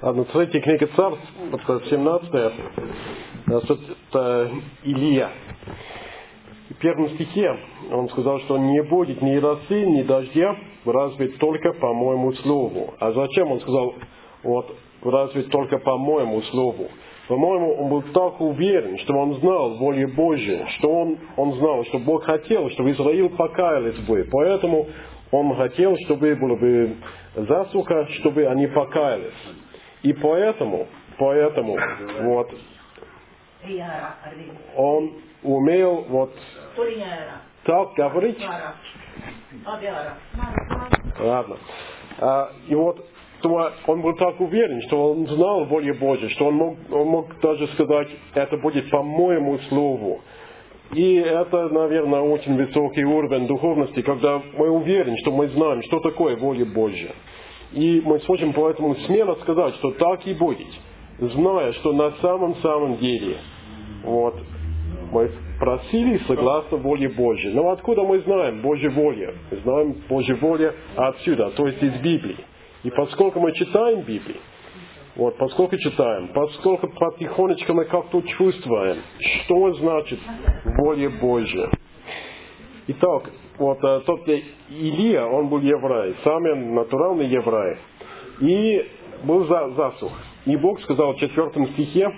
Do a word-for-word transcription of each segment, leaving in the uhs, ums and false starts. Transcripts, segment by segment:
Ладно, третья книга Царств, семнадцатая, это Илия. В первом стихе он сказал, что не будет ни росы, ни дождя, разве только по моему слову. А зачем он сказал, вот, разве только по моему слову? По-моему, он был так уверен, что он знал волю Божию, что он, он знал, что Бог хотел, чтобы Израиль покаялись бы. Поэтому он хотел, чтобы была бы засуха, чтобы они покаялись. И поэтому, поэтому, вот, он умел вот так говорить. Ладно. А, и вот он был так уверен, что он знал волю Божию, что он мог, он мог даже сказать, это будет по моему слову. И это, наверное, очень высокий уровень духовности, когда мы уверены, что мы знаем, что такое воля Божья. И мы сможем поэтому смело сказать, что так и будет, зная, что на самом-самом деле вот, мы просили согласно воле Божьей. Но откуда мы знаем Божью волю? Мы знаем Божью волю отсюда, то есть из Библии. И поскольку мы читаем Библию, вот, поскольку читаем, поскольку потихонечку мы как-то чувствуем, что значит воля Божья. Итак, вот тот Илия, он был еврей, самый натуральный еврей. И был засух. И Бог сказал в четвертом стихе,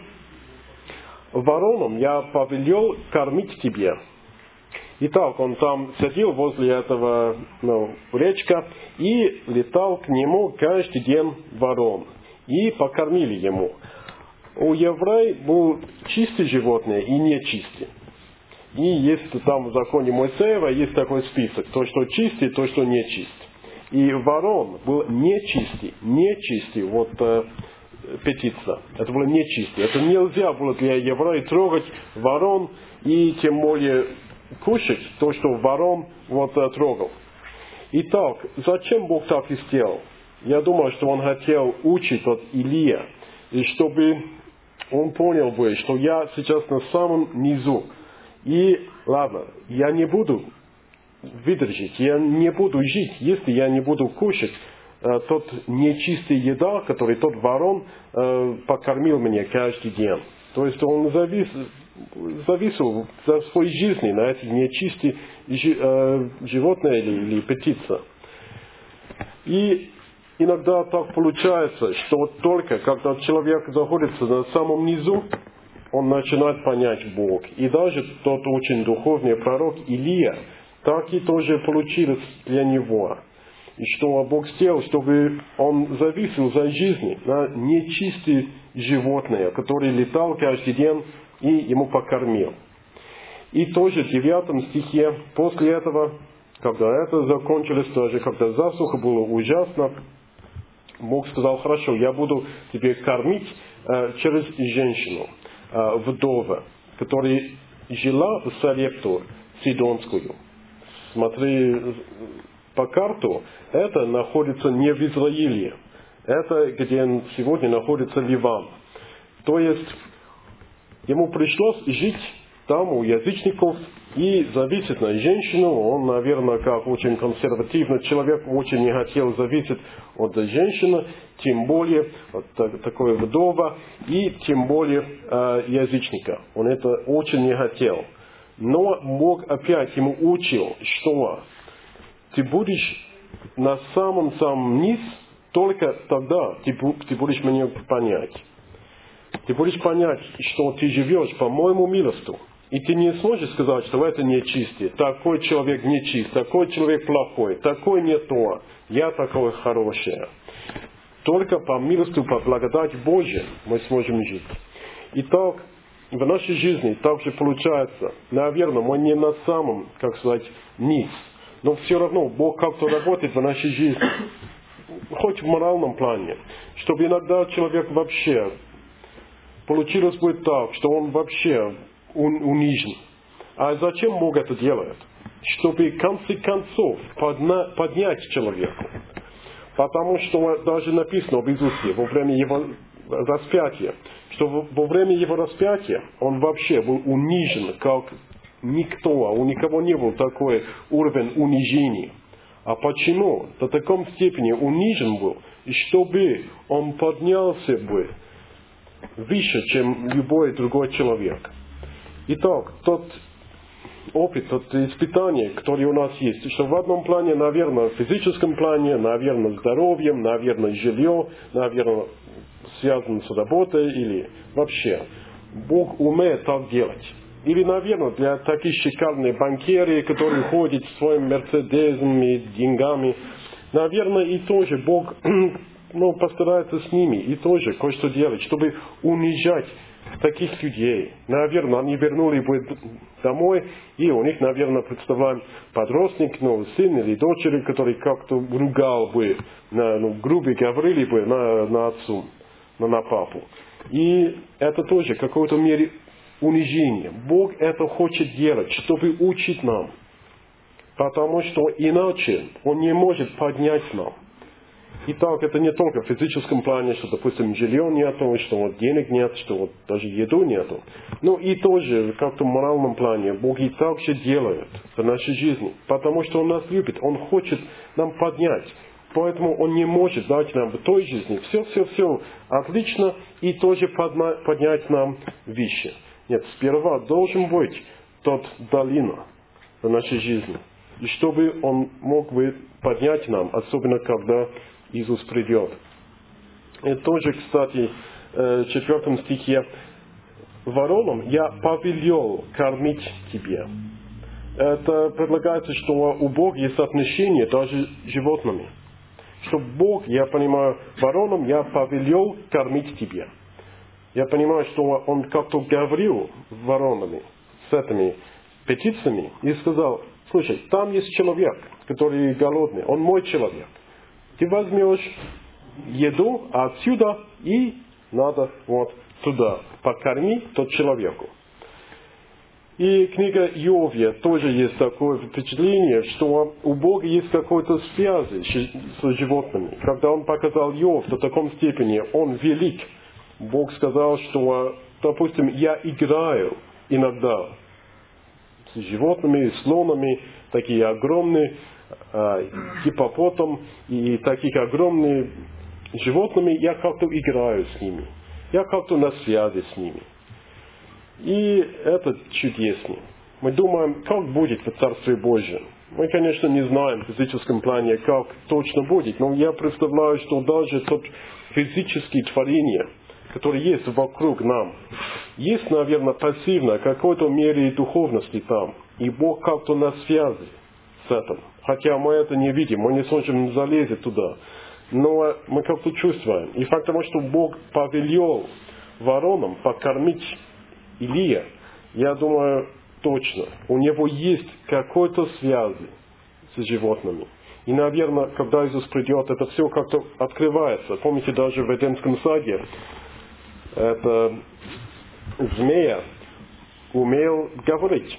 воронам я повелел кормить тебе. Итак, он там сидел возле этого ну, речка и летал к нему каждый день ворон. И покормили ему. У евреев был чистые животные и нечистые. И есть там в законе Моисеева есть такой список. То, что чистый, то, что нечистый. И ворон был нечистый. Нечистый. Вот э, птица. Это было нечистый. Это нельзя было для евреев трогать ворон и тем более кушать то, что ворон вот, э, трогал. Итак, зачем Бог так и сделал? Я думаю, что Он хотел учить от Илия. И чтобы он понял бы, что я сейчас на самом низу. И, ладно, я не буду выдержать, я не буду жить, если я не буду кушать э, тот нечистый еда, который тот ворон э, покормил меня каждый день. То есть он завис, зависел за своей жизни на эти нечистые э, животные или, или птицы. И иногда так получается, что вот только когда человек находится на самом низу, он начинает понять Бог. И даже тот очень духовный пророк Илия, так и тоже получилось для него. И что Бог сделал, чтобы он зависел за жизнью на нечистые животные, которые летал каждый день и ему покормил. И тоже в девятом стихе, после этого, когда это закончилось, даже когда засуха была ужасно, Бог сказал, хорошо, я буду тебе кормить э, через женщину, э, вдова, которая жила в Сарепту Сидонскую. Смотри, по карту, это находится не в Израиле. Это где сегодня находится Ливан. То есть, ему пришлось жить там у язычников и зависеть на женщину. Он, наверное, как очень консервативный человек, очень не хотел зависеть от женщины, тем более от такой вдова и тем более э, язычника. Он это очень не хотел. Но Бог опять ему учил, что ты будешь на самом-самом низ только тогда ты, ты будешь меня понять. Ты будешь понять, что ты живешь по моему милосту. И ты не сможешь сказать, что это нечистый, такой человек нечист, такой человек плохой, такой не то, я такой хороший. Только по милосту, по благодати Божьей мы сможем жить. Итак, в нашей жизни также получается, наверное, мы не на самом, как сказать, низ, но все равно Бог как-то работает в нашей жизни, хоть в моральном плане, чтобы иногда человек вообще получилось бы так, что он вообще унижен. А зачем Бог это делает? Чтобы в конце концов подна, поднять человека. Потому что даже написано в Иисусе во время его распятия, что во время его распятия он вообще был унижен, как никто, у никого не был такой уровень унижения. А почему? До такой степени унижен был, и чтобы он поднялся бы выше, чем любой другой человек. Итак, тот опыт, то испытание, которое у нас есть, что в одном плане, наверное, в физическом плане, наверное, здоровьем, наверное, жилье, наверное, связано с работой или вообще. Бог умеет так делать. Или, наверное, для таких шикарных банкиров, которые ходят своим мерседесом и деньгами, наверное, и тоже Бог ну, постарается с ними и тоже кое-что делать, чтобы унижать таких людей. Наверное, они вернули бы домой, и у них, наверное, представляем подростник, ну, сын или дочери, который как-то ругал бы, на, ну, грубо говорили бы на, на отцу, на, на папу. И это тоже в какой-то мере унижение. Бог это хочет делать, чтобы учить нам. Потому что иначе Он не может поднять нам. Итак, это не только в физическом плане, что, допустим, жилья нету, что вот денег нет, что вот даже еду нету. Но и тоже как-то в моральном плане Бог и так же делает в нашей жизни. Потому что Он нас любит, Он хочет нам поднять. Поэтому Он не может дать нам в той жизни все-все-все отлично и тоже поднять нам выше. Нет, сперва должен быть тот долина в нашей жизни. И чтобы Он мог бы поднять нам, особенно когда Иисус придет. И тоже, кстати, в четвертом стихе. «Воронам я повелел кормить тебе». Это предлагается, что у Бога есть отношения даже с животными. Что Бог, я понимаю, воронам я повелел кормить тебе. Я понимаю, что Он как-то говорил с воронами, с этими птицами, и сказал: слушай, там есть человек, который голодный, он мой человек. Ты возьмешь еду отсюда и надо вот туда покорми тот человеку. И книга Иовия тоже есть такое впечатление, что у Бога есть какой-то связь с животными. Когда Он показал Иов до такой степени, он велик. Бог сказал, что, допустим, я играю иногда с животными, с слонами, такие огромные, гиппопотам и таких огромных животными, я как-то играю с ними. Я как-то на связи с ними. И это чудесно. Мы думаем, как будет в Царстве Божьем. Мы, конечно, не знаем в физическом плане, как точно будет, но я представляю, что даже тот физические творения, которые есть вокруг нам, есть, наверное, пассивно, в какой-то мере и духовности там. И Бог как-то на связи с этим. Хотя мы это не видим, мы не сможем залезть туда. Но мы как-то чувствуем. И факт того, что Бог повелел воронам покормить Илия, я думаю, точно. У него есть какой-то связь с животными. И, наверное, когда Иисус придет, это все как-то открывается. Помните, даже в Эдемском саде это змея умел говорить.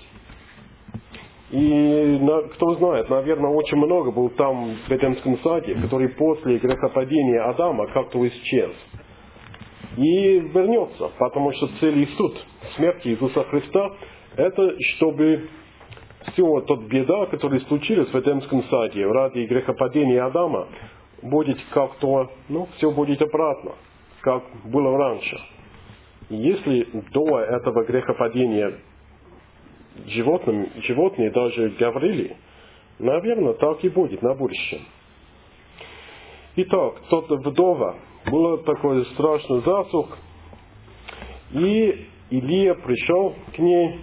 И кто знает, наверное, очень много был там в Эдемском саде, который после грехопадения Адама как-то исчез. И вернется, потому что цель и суть смерти Иисуса Христа – это чтобы все тот беда, которая случилась в Эдемском саде ради грехопадения Адама, будет как-то, ну, все будет обратно, как было раньше. И если до этого грехопадения животным, животные даже говорили, наверное, так и будет на будущем. Итак, тот вдова, был такой страшный засух, и Илия пришел к ней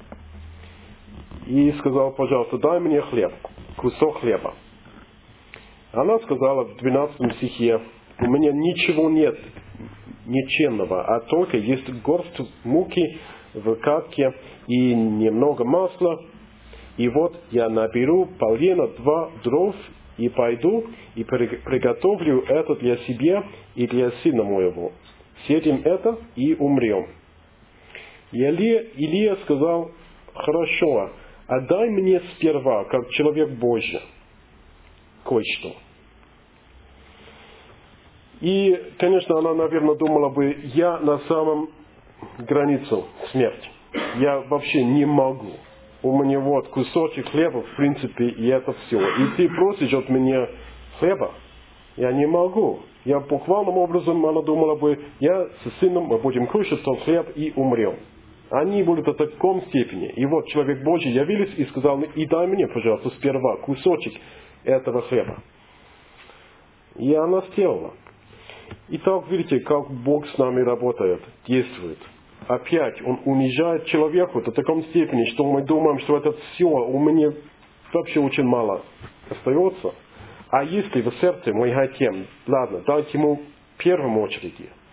и сказал: пожалуйста, дай мне хлеб, кусок хлеба. Она сказала в двенадцатом стихе: у меня ничего нет ничего, а только есть горсть муки в катке и немного масла. И вот я наберу полено два дров и пойду и приготовлю это для себя и для сына моего. Съедим это и умрем. И Илия, Илия сказал: хорошо, отдай мне сперва, как человек Божий, кое-что. И, конечно, она, наверное, думала бы: я на самом границе смерти. Я вообще не могу. У меня вот кусочек хлеба, в принципе, и это все. И ты просишь от меня хлеба? Я не могу. Я буквальным образом, она думала бы, я с сыном, мы будем кушать тот хлеб и умрем. Они были до такой степени. И вот человек Божий явились и сказал, и дай мне, пожалуйста, сперва кусочек этого хлеба. И она сделала. Итак, видите, как Бог с нами работает, действует. Опять Он унижает человека до такой степени, что мы думаем, что это все у меня вообще очень мало остается. А если в сердце мы хотим, ладно, дать ему в первую очередь,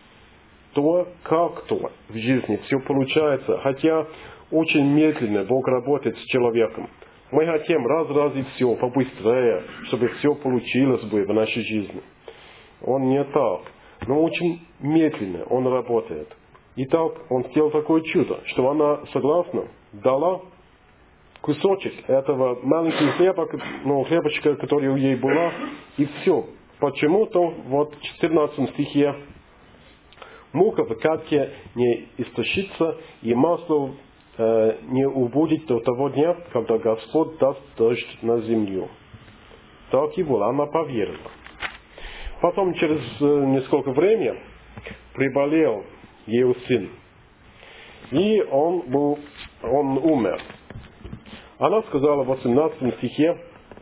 то как-то в жизни все получается, хотя очень медленно Бог работает с человеком. Мы хотим раз-раз и все, побыстрее, чтобы все получилось бы в нашей жизни. Он не так, но очень медленно Он работает. Итак, Он сделал такое чудо, что она согласна, дала кусочек этого маленького хлеба, ну, хлебочка, который у ей была, и все. Почему-то вот в четырнадцатом стихе мука в катке не истощится, и масло э, не убудет до того дня, когда Господь даст дождь на землю. Так и было, она поверила. Потом, через э, несколько времени, приболел ее сын. И он, был, он умер. Она сказала в восемнадцатом стихе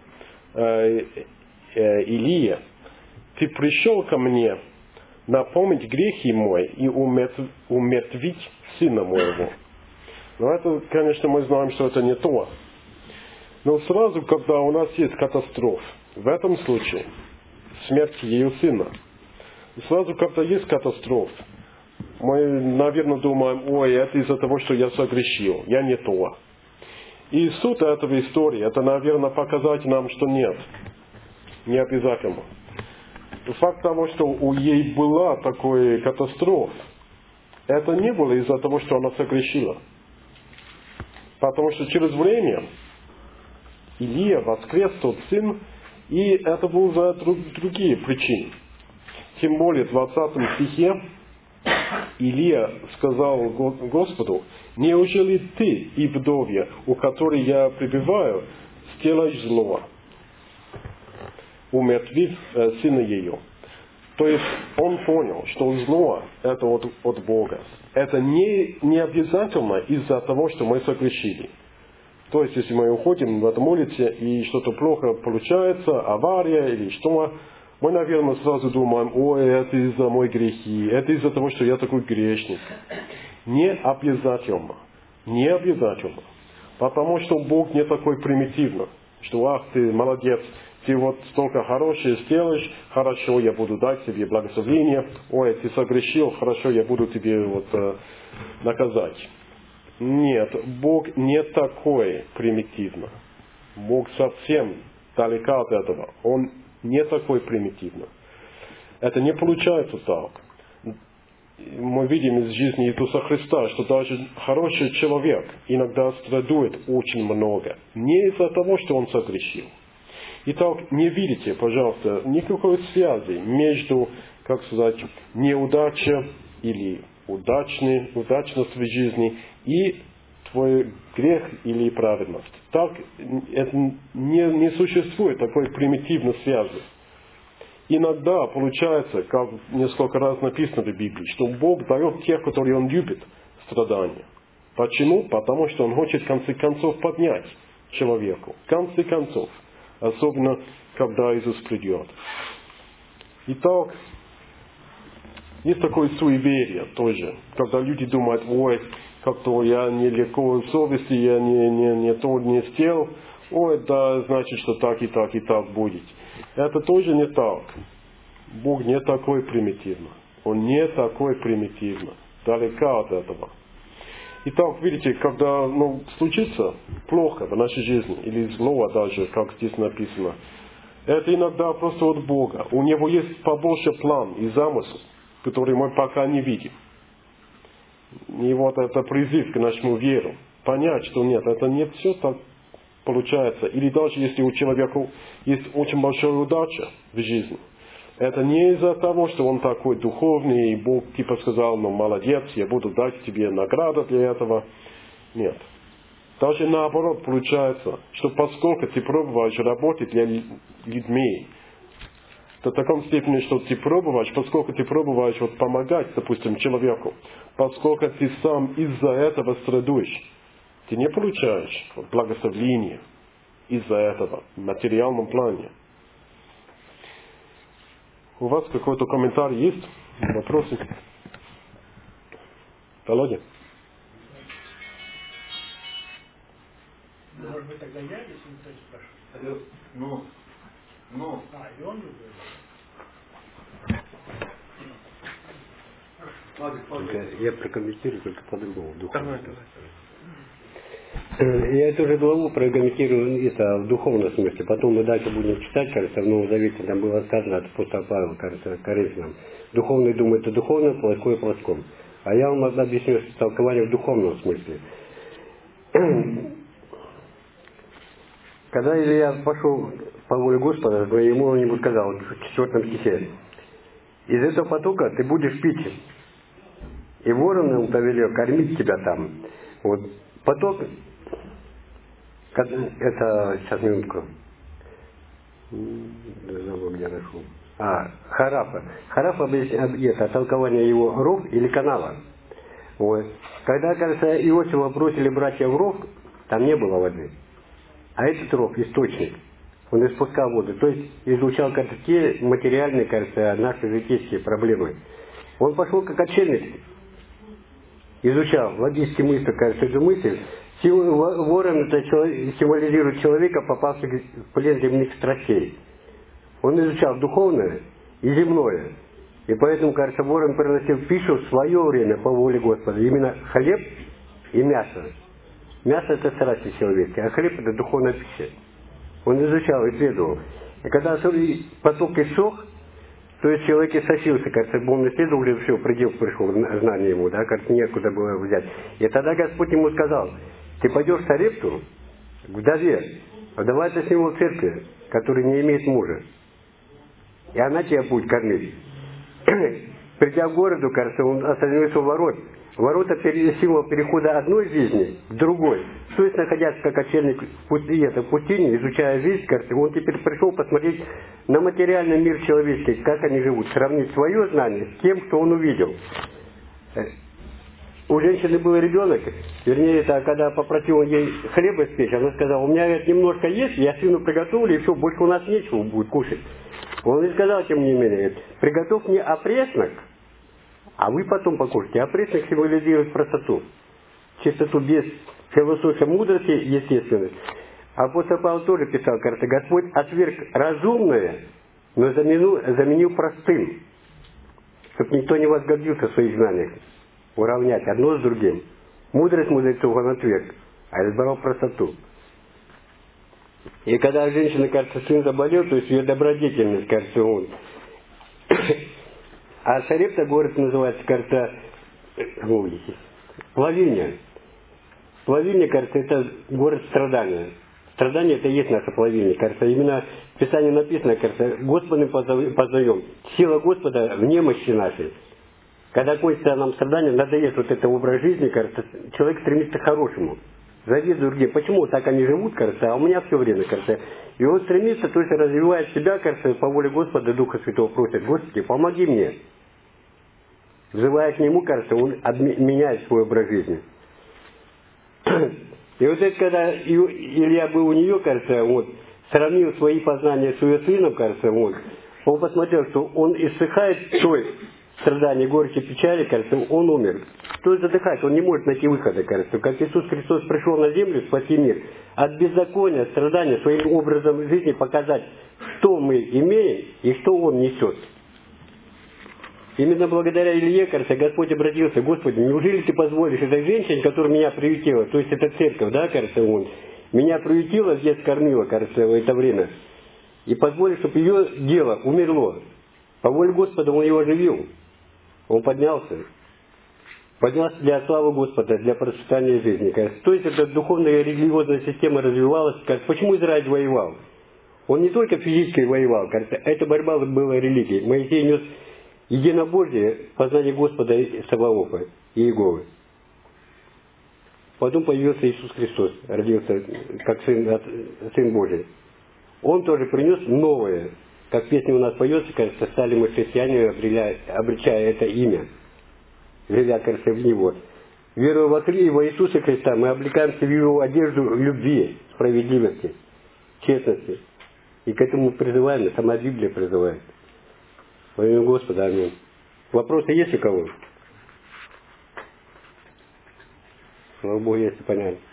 э, э, Илия, ты пришел ко мне напомнить грехи мои и умертв, умертвить сына моего. Но это, конечно, мы знаем, что это не то. Но сразу, когда у нас есть катастрофа, в этом случае смерть ее сына, сразу, когда есть катастрофа, мы, наверное, думаем, ой, это из-за того, что я согрешил, я не то. И суть этого истории, это, наверное, показать нам, что нет, не обязательно. Факт того, что у ей была такая катастрофа, это не было из-за того, что она согрешила. Потому что через время Илия воскрес тот сын, и это было за другие причины. Тем более в двадцатом стихе Илия сказал Господу, неужели ты и вдовья, у которой я пребываю, сделаешь зло, умертвив э, сына ее? То есть он понял, что зло это от, от Бога. Это не, не обязательно из-за того, что мы согрешили. То есть если мы уходим в этом улице и что-то плохо получается, авария или что, мы, наверное, сразу думаем, ой, это из-за моих грехи, это из-за того, что я такой грешник. Не обязательно. Не обязательно. Потому что Бог не такой примитивный, что, ах, ты молодец, ты вот столько хорошего сделаешь, хорошо, я буду дать тебе благословение, ой, ты согрешил, хорошо, я буду тебе вот э, наказать. Нет, Бог не такой примитивный. Бог совсем далек от этого. Он не такой примитивный. Это не получается так. Мы видим из жизни Иисуса Христа, что даже хороший человек иногда страдает очень много. Не из-за того, что он согрешил. Итак, не видите, пожалуйста, никакой связи между, как сказать, неудачей или удачной, удачность в жизни и твой грех или праведность. Так это не, не существует такой примитивной связи. Иногда получается, как несколько раз написано в Библии, что Бог дает тех, которые Он любит, страдания. Почему? Потому что Он хочет в конце концов поднять человеку. В конце концов. Особенно, когда Иисус придет. Итак, есть такое суеверие тоже, когда люди думают, ой, как-то я не легко совести, я не, не, не то не сделал, ой, да, значит, что так и так и так будет. Это тоже не так. Бог не такой примитивный. Он не такой примитивный. Далеко от этого. Итак, видите, когда ну, случится плохо в нашей жизни, или зло даже, как здесь написано, это иногда просто от Бога. У Него есть побольше план и замысел, который мы пока не видим. И вот это призыв к нашему веру. Понять, что нет, это не все так получается. Или даже если у человека есть очень большая удача в жизни, это не из-за того, что он такой духовный, и Бог типа сказал, ну молодец, я буду дать тебе награду для этого. Нет. Даже наоборот получается, что поскольку ты пробуешь работать для людьми, до таком степени, что ты пробуешь, поскольку ты пробуешь вот помогать, допустим, человеку, поскольку ты сам из-за этого страдаешь, ты не получаешь вот, благословения из-за этого в материальном плане. У вас какой-то комментарий есть? Вопросы? Володя? Может быть, тогда я, если никто не спрашивает? Ну, ну. А, и он любит. Я прокомментирую только по-другому. Давай, давай. Я эту же главу прокомментирую это, в духовном смысле. Потом мы дальше будем читать, кажется, в Новом Завете там было сказано от апостола Павла, кажется, Коринфянам. Духовный думает о духовном, плоское о плоском. А я вам объясню толкование в духовном смысле. Когда Илья пошел по воле Господа, ему он ему сказал в четвертом стихе: из этого потока ты будешь пить, и вороны он повелел кормить тебя там. Вот поток, это, сейчас минутку, забыл, где нашел. А, Харафа. Харафа, это толкование его ров или канала. Вот. Когда, кажется, Иосифа бросили братья в ров, там не было воды. А этот ров, источник, он испускал воду. То есть изучал, кажется, те материальные, кажется, наши житейские проблемы. Он пошел как отшельник. Изучал логический мысль, кажется, эту мысль. Ворон это человек, символизирует человека, попавшего в плен земных страстей. Он изучал духовное и земное. И поэтому, кажется, ворон приносил пищу в свое время по воле Господа. Именно хлеб и мясо. Мясо это страсти человека, а хлеб это духовная пища. Он изучал, исследовал. И когда поток иссох, то есть человек иссосился, кажется, он исследовал, уже все, предел пришел, знание ему, да, кажется, некуда было взять. И тогда Господь ему сказал: ты пойдешь в Сарепту, к вдове, вдова это символ церкви, который не имеет мужа. И она тебя будет кормить. Придя в городу, кажется, он остановился у ворот. Ворота – символ перехода одной жизни к другой. То есть, находясь как отшельник в пустыне, в пустыне, изучая жизнь, кажется, он теперь пришел посмотреть на материальный мир человеческий, как они живут, сравнить свое знание с тем, что он увидел. У женщины был ребенок, вернее, это когда попросил он ей хлеба испечь, она сказала: у меня говорит, немножко есть, я сыну приготовлю, и все, больше у нас нечего будет кушать. Он и сказал, тем не менее: приготовь мне опреснок, а вы потом покушайте. Опреснок символизирует простоту, чистоту без философии, мудрости, естественность. Апостол Павел тоже писал, кажется, Господь отверг разумное, но заменил, заменил простым, чтобы никто не возгордился в своих знаниях. Уравнять одно с другим. Мудрость мудрецов он отверг, а избрал простоту. И когда женщина, кажется, сын заболел, то есть ее добродетельность, кажется, он. А Сарепта город называется, кажется, ой, Плавильня. Плавильня, кажется, это город страдания. Страдание это и есть наша плавильня, кажется. Именно в Писании написано, кажется, Господом позовем. Сила Господа в немощи нашей. Когда кончится нам страдание, надоест вот этот образ жизни, кажется, человек стремится к хорошему. Завидует другим. Почему так они живут, кажется, а у меня все время, кажется. И он стремится, то есть развивает себя, кажется, по воле Господа, Духа Святого просит: Господи, помоги мне. Взывая к Нему, кажется, он меняет свой образ жизни. И вот это, когда Илья был у нее, кажется, вот, сравнил свои познания с ее сыном, кажется, вот, он посмотрел, что он иссыхает той страдания, горечи, печали, кажется, он умер. Кто задыхает, он не может найти выхода, кажется. Как Иисус Христос пришел на землю спасти мир, от беззакония, страдания, своим образом жизни показать, что мы имеем и что Он несет. Именно благодаря Илье, кажется, Господь обратился: Господи, неужели Ты позволишь этой женщине, которая меня приютила, то есть это церковь, да, кажется, он, меня приютила, здесь кормила, кажется, в это время, и позволишь, чтобы ее дело умерло. По воле Господа Он его оживил. Он поднялся. Поднялся для славы Господа, для процветания жизни. Кажется. То есть эта духовная религиозная система развивалась. Кажется, почему Израиль воевал? Он не только физически воевал, кажется, эта борьба была религией. Моисей нес единобожие, познание Господа Саваофа и Иеговы. Потом появился Иисус Христос, родился как Сын, Сын Божий. Он тоже принес новое, как песня у нас поется, кажется, стали мы христианами, обречая это имя, живя, кажется, в Него. Веруя во Хри- во Иисуса Христа, мы облекаемся в Его одежду любви, справедливости, честности. И к этому призываем, сама Библия призывает. Во имя Господа, аминь. Вопросы есть у кого? Слава Богу, если понятно.